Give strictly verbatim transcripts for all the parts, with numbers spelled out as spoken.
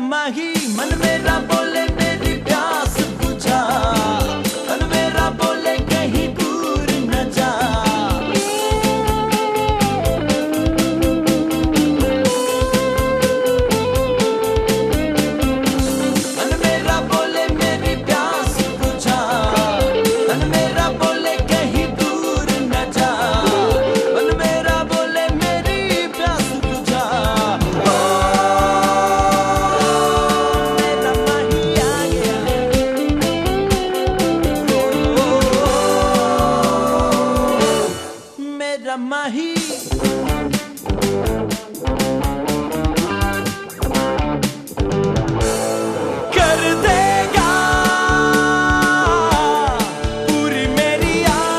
माही मन मेरा बोले मेरी प्यास बुझा, मन मेरा बोले कहीं दूर न जा। मन मेरा बोले मेरी प्यास बुझा, मन मेरा बोले कहीं दूर न जा, मन मेरा बोले मेरी प्यास बुझा। मेरा माही कर देगा पूरी मेरी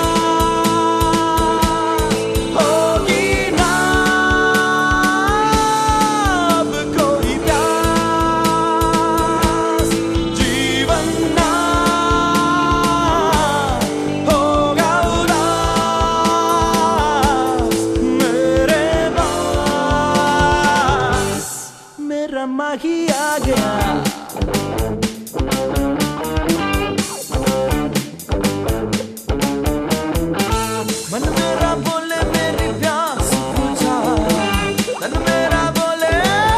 आस, होगी ना अब कोई प्यास, जीवन ना होगा उदास मेरे पास। मेरा माही आ गया। मन मेरा बोले मेरी प्यास बुझा, मन मेरा बोले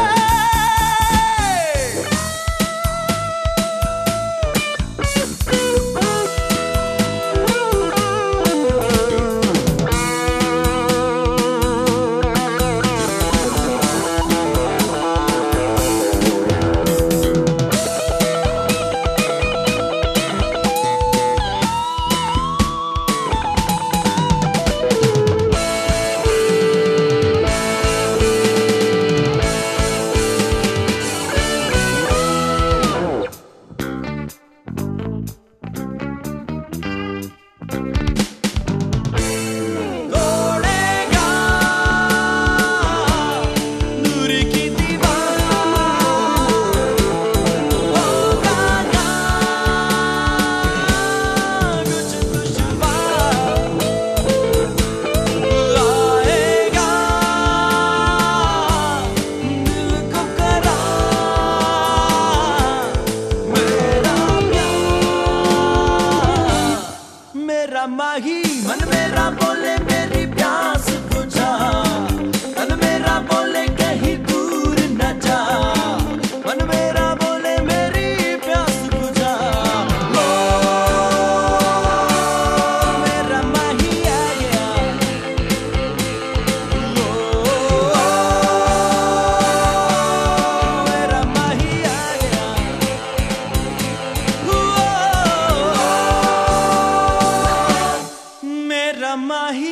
मेरा माही मन मेरा बोले मेरी प्यास बुझा, मन मेरा बोले कहीं दूर न जा, मन मेरा बोले मेरी प्यास बुझा। ओ मेरा माही आ गया। ओ मेरा माही आ गया। मेरा माही